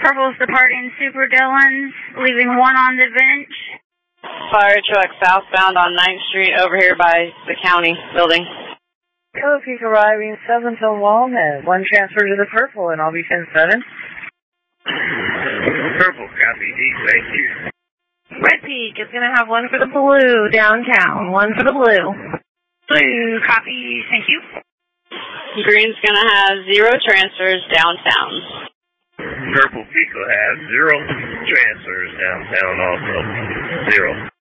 Purple's departing Super Dillon's, leaving one on the bench. Fire truck southbound on 9th Street over here by the county building. Yellow Peak arriving 7th and Walnut. One transfer to the Purple and I'll be 10-7. Purple, copy. Thank you. Red Peak is going to have one for the Blue downtown, one for the Blue. Blue, copy. Thank you. Green's going to have 0 transfers downtown. Purple Peak will have 0 transfers downtown also. 0.